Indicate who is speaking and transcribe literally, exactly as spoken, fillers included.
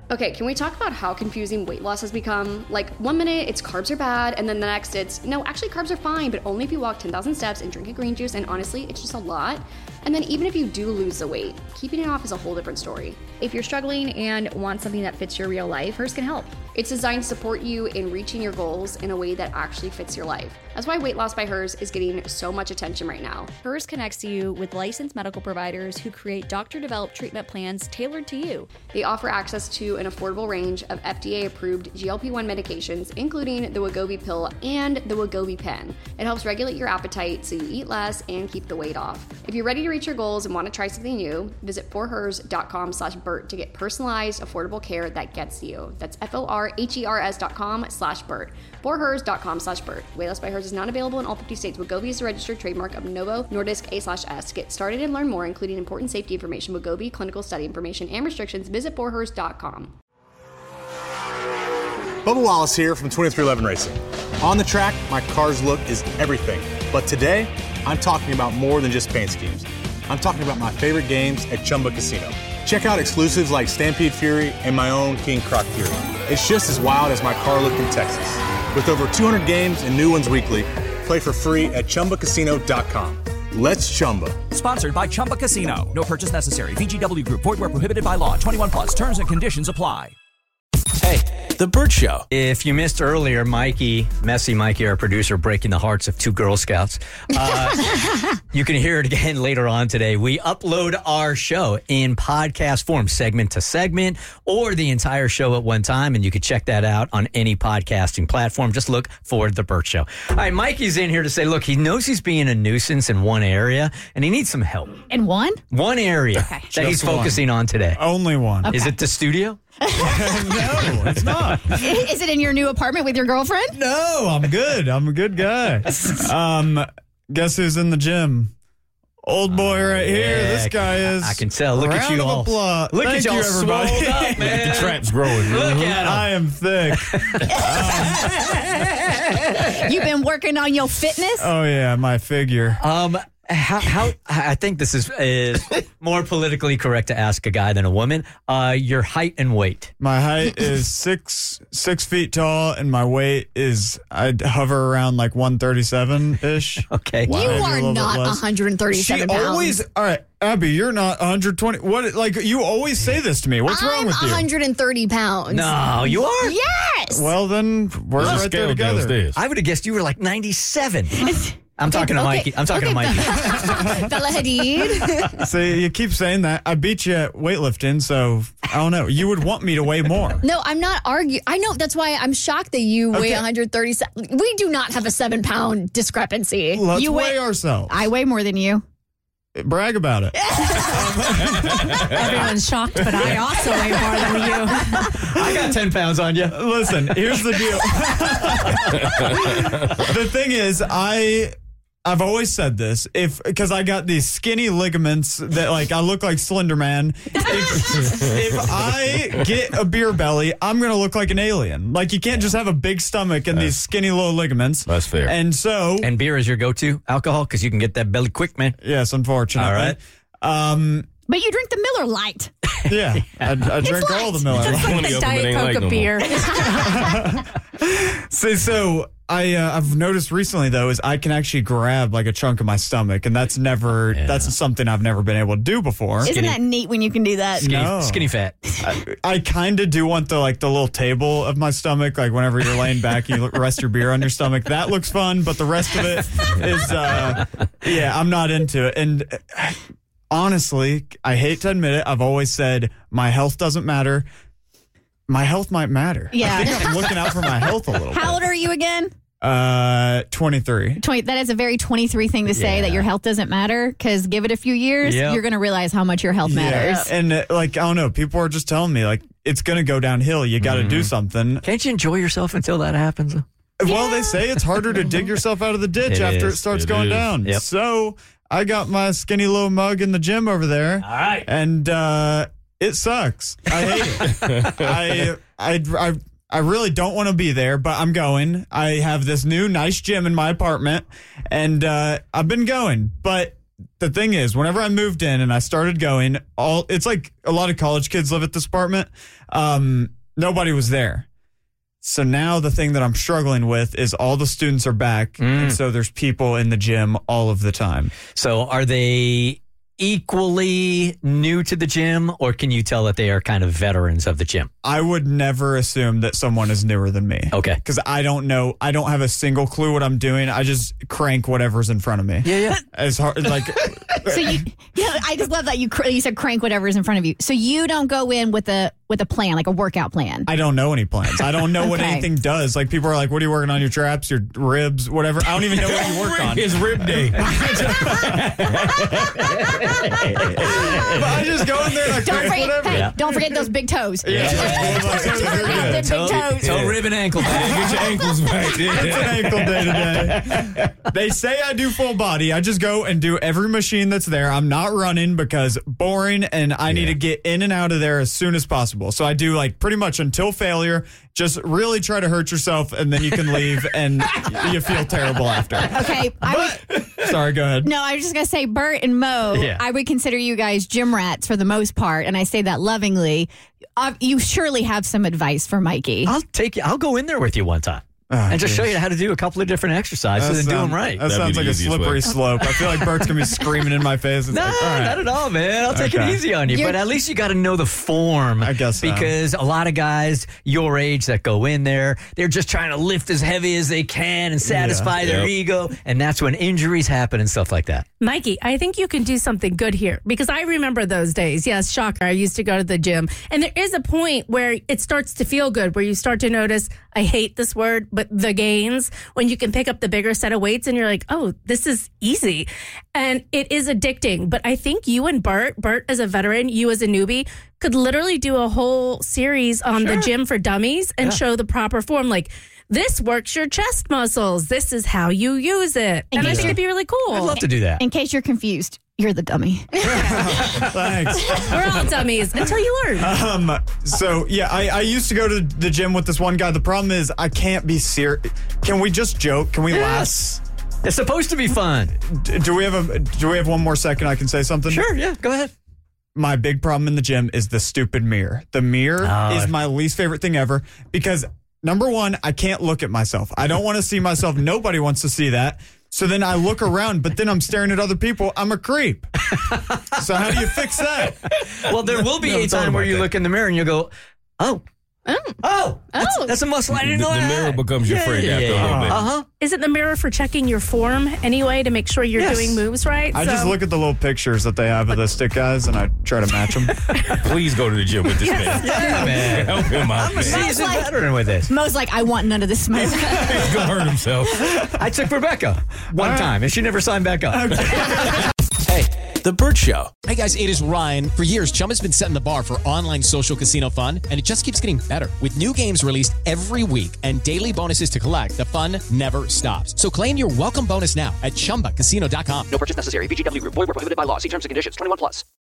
Speaker 1: Okay, can we talk about how confusing weight loss has become? Like, one minute it's carbs are bad, and then the next it's, no, actually carbs are fine, but only if you walk ten thousand steps and drink a green juice, and honestly, it's just a lot. And then even if you do lose the weight, keeping it off is a whole different story.
Speaker 2: If you're struggling and want something that fits your real life, Hers can help.
Speaker 1: It's designed to support you in reaching your goals in a way that actually fits your life. That's why Weight Loss by Hers is getting so much attention right now.
Speaker 2: Hers connects you with licensed medical providers who create doctor-developed treatment plans tailored to you.
Speaker 1: They offer access to an affordable range of F D A-approved G L P one medications, including the Wegovy pill and the Wegovy pen. It helps regulate your appetite so you eat less and keep the weight off. If you're ready to reach your goals and want to try something new, visit forhers.com slash Bert to get personalized, affordable care that gets you. That's F-O-R-H-E-R-S dot com slash Bert. forhers.com slash Bert. Weight Loss by Hers is not available in all fifty states. Wegovy is a registered trademark of Novo Nordisk A slash S. To get started and learn more, including important safety information, Wegovy, clinical study information, and restrictions, visit forhers dot com.
Speaker 3: Bubba Wallace here from twenty-three eleven Racing. On the track, my car's look is everything. But today, I'm talking about more than just paint schemes. I'm talking about my favorite games at Chumba Casino. Check out exclusives like Stampede Fury and my own King Croc Fury. It's just as wild as my car look in Texas. With over two hundred games and new ones weekly, play for free at Chumba Casino dot com. Let's Chumba.
Speaker 4: Sponsored by Chumba Casino. No purchase necessary. V G W Group. Void where prohibited by law. twenty-one plus. Terms and conditions apply.
Speaker 5: Hey, The Bert Show.
Speaker 6: If you missed earlier, Mikey, Messy Mikey, our producer, breaking the hearts of two Girl Scouts. Uh, you can hear it again later on today. We upload our show in podcast form, segment to segment, or the entire show at one time, and you can check that out on any podcasting platform. Just look for The Bert Show. All right, Mikey's in here to say, look, he knows he's being a nuisance in one area, and he needs some help.
Speaker 2: In one?
Speaker 6: One area
Speaker 2: Okay.
Speaker 6: that
Speaker 7: Just
Speaker 6: he's
Speaker 7: one.
Speaker 6: focusing on today.
Speaker 7: Only one.
Speaker 2: Okay.
Speaker 6: Is it the studio?
Speaker 7: No, it's not.
Speaker 2: Is it in your new apartment with your girlfriend?
Speaker 7: No, I'm good. I'm a good guy. Um, guess who's in the gym? Old boy right here.
Speaker 6: Yeah,
Speaker 7: This guy is.
Speaker 6: I can tell. Look at
Speaker 7: Round
Speaker 6: you
Speaker 7: of
Speaker 6: all.
Speaker 7: applause.
Speaker 6: Look
Speaker 7: Thank
Speaker 6: at y'all
Speaker 7: you, everybody.
Speaker 6: swole up, man.
Speaker 5: The trap's growing.
Speaker 6: Look at him.
Speaker 7: I am thick.
Speaker 2: You've been working on your fitness?
Speaker 7: Oh yeah, my figure.
Speaker 6: Um, how, how I think this is is more politically correct to ask a guy than a woman. Uh, your height and weight.
Speaker 7: My height is six six feet tall, and my weight is I'd hover around like one thirty seven ish.
Speaker 6: Okay.
Speaker 2: You
Speaker 7: Maybe a
Speaker 2: are
Speaker 7: little bit
Speaker 2: not
Speaker 7: less.
Speaker 2: one hundred thirty-seven
Speaker 7: She
Speaker 2: pounds.
Speaker 7: always. All right, Abby, you're not one hundred twenty. What? Like you always say this to me. What's
Speaker 2: I'm
Speaker 7: wrong with you?
Speaker 2: one hundred thirty pounds.
Speaker 6: No, you are.
Speaker 2: Yes.
Speaker 7: Well, then we're
Speaker 5: There's a
Speaker 7: right there
Speaker 5: scale
Speaker 7: together.
Speaker 5: downstairs.
Speaker 6: I would have guessed you were like ninety-seven. I'm talking to
Speaker 2: okay,
Speaker 6: Mikey. I'm talking
Speaker 2: okay,
Speaker 6: to Mikey.
Speaker 2: Bella Hadid.
Speaker 7: See, you keep saying that. I beat you at weightlifting, so I don't know. You would want me to weigh more.
Speaker 2: No, I'm not arguing. I know. That's why I'm shocked that you weigh
Speaker 7: Okay.
Speaker 2: one hundred thirty-seven. We do not have a seven pound discrepancy.
Speaker 7: Let's
Speaker 2: you
Speaker 7: weigh ourselves.
Speaker 2: I weigh more than you.
Speaker 7: Brag about it.
Speaker 8: Everyone's shocked, but I also weigh more than you.
Speaker 6: I got ten pounds on you.
Speaker 7: Listen, here's the deal. The thing is, I I've always said this, if because I got these skinny ligaments that like I look like Slender Man. If, if I get a beer belly, I'm gonna look like an alien. Like you can't just have a big stomach and these skinny little ligaments.
Speaker 5: That's fair.
Speaker 7: And so,
Speaker 6: And beer is your go-to alcohol because you can get that belly quick, man.
Speaker 7: yes, unfortunately.
Speaker 6: All right.
Speaker 7: Um.
Speaker 2: But you drink the Miller Lite.
Speaker 7: Yeah, I, I drink all the Miller.
Speaker 8: It's
Speaker 5: One
Speaker 8: like
Speaker 5: of
Speaker 8: the
Speaker 5: the other men
Speaker 8: Diet
Speaker 5: ain't
Speaker 8: Coke
Speaker 5: like
Speaker 8: of
Speaker 5: no
Speaker 8: beer.
Speaker 7: See, so I uh, I've noticed recently though is I can actually grab like a chunk of my stomach, and that's never
Speaker 5: Yeah.
Speaker 7: that's something I've never been able to do before.
Speaker 2: Isn't that neat when you can do that?
Speaker 6: Skinny,
Speaker 7: No.
Speaker 6: skinny fat.
Speaker 7: I, I kind of do want the like the little table of my stomach, like whenever you're laying back, you rest your beer on your stomach. That looks fun, but the rest of it is, uh, yeah, I'm not into it. And uh, honestly, I hate to admit it, I've always said my health doesn't matter. My health might matter.
Speaker 2: Yeah.
Speaker 7: I think I'm looking out for my health a little
Speaker 2: How old
Speaker 7: bit.
Speaker 2: are you again?
Speaker 7: Uh, twenty-three.
Speaker 2: twenty, that is a very twenty-three thing to say,
Speaker 6: Yeah.
Speaker 2: that your health doesn't matter, because give it a few years,
Speaker 6: Yep.
Speaker 2: you're going to realize how much your health matters.
Speaker 7: And uh, like, I don't know, people are just telling me like, it's going to go downhill. You got to do something.
Speaker 6: Can't you enjoy yourself until that happens?
Speaker 7: Well, they say it's harder to dig yourself out of the ditch
Speaker 6: It
Speaker 7: after
Speaker 6: is.
Speaker 7: it starts
Speaker 5: It
Speaker 7: going
Speaker 5: is.
Speaker 7: down.
Speaker 6: Yep.
Speaker 7: So I got my skinny little mug in the gym over there.
Speaker 6: All right.
Speaker 7: And uh, it sucks. I hate it. I, I, I, I really don't want to be there, but I'm going. I have this new nice gym in my apartment, and uh, I've been going. But the thing is, whenever I moved in and I started going, all it's like a lot of college kids live at this apartment. Um, nobody was there. So now the thing that I'm struggling with is all the students are back. Mm. And so there's people in the gym all of the time.
Speaker 6: So are they equally new to the gym, or can you tell that they are kind of veterans of the gym?
Speaker 7: I would never assume that someone is newer than me.
Speaker 6: Okay.
Speaker 7: Because I don't know. I don't have a single clue what I'm doing. I just crank whatever's in front of me.
Speaker 6: Yeah, yeah.
Speaker 7: As hard, like.
Speaker 8: So you, yeah, I just love that you cr- you said crank whatever's in front of you. So you don't go in with a with a plan, like a workout plan.
Speaker 7: I don't know any plans. I don't know okay. what anything does. Like people are like, "What are you working on? Your traps, your ribs, whatever." I don't even know what you work on.
Speaker 5: It's rib day.
Speaker 7: But I just go in there and I
Speaker 8: don't
Speaker 7: crank
Speaker 8: forget,
Speaker 7: whatever.
Speaker 8: hey,
Speaker 6: Yeah.
Speaker 8: don't forget those big toes.
Speaker 7: Yeah.
Speaker 8: yeah.
Speaker 6: Toe,
Speaker 8: Big toes.
Speaker 6: toe, rib, and ankle.
Speaker 5: Get your ankles right.
Speaker 7: It's an ankle day today. They say I do full body. I just go and do every machine that's there. I'm not running because boring, and I need
Speaker 5: Yeah.
Speaker 7: to get in and out of there as soon as possible. So I do like pretty much until failure. Just really try to hurt yourself, and then you can leave, and you feel terrible after.
Speaker 8: Okay. I would,
Speaker 7: Sorry, go ahead.
Speaker 8: no, I was just going to say, Bert and Mo,
Speaker 6: Yeah.
Speaker 8: I would consider you guys gym rats for the most part, and I say that lovingly. Uh, you surely have some advice for Mikey.
Speaker 6: I'll take you. I'll go in there with you one time.
Speaker 7: Oh,
Speaker 6: and just
Speaker 7: geez.
Speaker 6: show you how to do a couple of different exercises and do them right.
Speaker 7: That
Speaker 5: That'd
Speaker 7: sounds
Speaker 5: be
Speaker 7: like
Speaker 5: the
Speaker 7: a
Speaker 5: easiest
Speaker 7: slippery
Speaker 5: way.
Speaker 7: slope. I feel like Bert's going to be screaming in my face. It's
Speaker 6: No,
Speaker 7: like, all right.
Speaker 6: not at all, man. I'll take
Speaker 7: Okay.
Speaker 6: it easy on you.
Speaker 8: You're-
Speaker 6: but at least you got to know the form.
Speaker 7: I guess so.
Speaker 6: Because a lot of guys your age that go in there, they're just trying to lift as heavy as they can and satisfy
Speaker 7: Yeah.
Speaker 6: their
Speaker 5: Yep.
Speaker 6: ego. And that's when injuries happen and stuff like that.
Speaker 9: Mikey, I think you can do something good here because I remember those days. Yes, shocker. I used to go to the gym. And there is a point where it starts to feel good, where you start to notice, I hate this word, but the gains, when you can pick up the bigger set of weights and you're like, oh, this is easy. And it is addicting. But I think you and Bert, Bert as a veteran, you as a newbie, could literally do a whole series on the gym for dummies and
Speaker 6: Yeah.
Speaker 9: show the proper form. Like, this works your chest muscles. This is how you use it.
Speaker 8: In
Speaker 9: And I
Speaker 8: case
Speaker 9: think
Speaker 8: you're-
Speaker 9: it'd be really cool.
Speaker 6: I'd love to do that.
Speaker 8: In case you're confused, you're the dummy.
Speaker 7: Thanks.
Speaker 9: We're all dummies until you learn.
Speaker 7: Um, so yeah, I, I used to go to the gym with this one guy. The problem is I can't be serious. Can we just joke? Can we
Speaker 6: Yes. It's supposed to be fun.
Speaker 7: laugh? D- Do we have a do we have one more second I can say something?
Speaker 6: Sure, yeah, go ahead.
Speaker 7: My big problem in the gym is the stupid mirror. The mirror
Speaker 6: Oh.
Speaker 7: is my least favorite thing ever because number one, I can't look at myself. I don't want to see myself. Nobody wants to see that. So then I look around, but then I'm staring at other people. I'm a creep. So how do you fix that?
Speaker 6: Well, there will be
Speaker 7: Never
Speaker 6: a
Speaker 7: thought
Speaker 6: time where
Speaker 7: about
Speaker 6: you
Speaker 7: that.
Speaker 6: look in the mirror and you go, oh. Oh, oh, that's,
Speaker 8: Oh.
Speaker 6: that's a muscle I didn't
Speaker 5: The,
Speaker 6: know
Speaker 5: the
Speaker 6: I
Speaker 5: mirror
Speaker 6: had.
Speaker 5: becomes your
Speaker 6: Yeah,
Speaker 5: friend
Speaker 6: yeah,
Speaker 5: after
Speaker 6: yeah,
Speaker 5: a little bit.
Speaker 6: Uh-huh.
Speaker 9: Is it the mirror for checking your form anyway to make sure you're
Speaker 6: Yes.
Speaker 9: doing moves right?
Speaker 7: I
Speaker 9: So-
Speaker 7: just look at the little pictures that they have of the stick guys and I try to match them.
Speaker 5: Please go to the gym with this man.
Speaker 6: Yeah, man.
Speaker 5: Help him out,
Speaker 6: I'm a
Speaker 5: man.
Speaker 6: seasoned
Speaker 8: like-
Speaker 6: veteran with this.
Speaker 8: Mo's like, I want none of this smoke.
Speaker 5: He's gonna hurt himself.
Speaker 6: I took Rebecca one time, and she never signed back up.
Speaker 5: Hey, The Burt Show.
Speaker 10: Hey guys, it is Ryan. For years, Chumba's been setting the bar for online social casino fun, and it just keeps getting better. With new games released every week and daily bonuses to collect, the fun never stops. So claim your welcome bonus now at chumba casino dot com.
Speaker 4: No purchase necessary. V G W Group. Void where prohibited by law. See terms and conditions. twenty-one plus.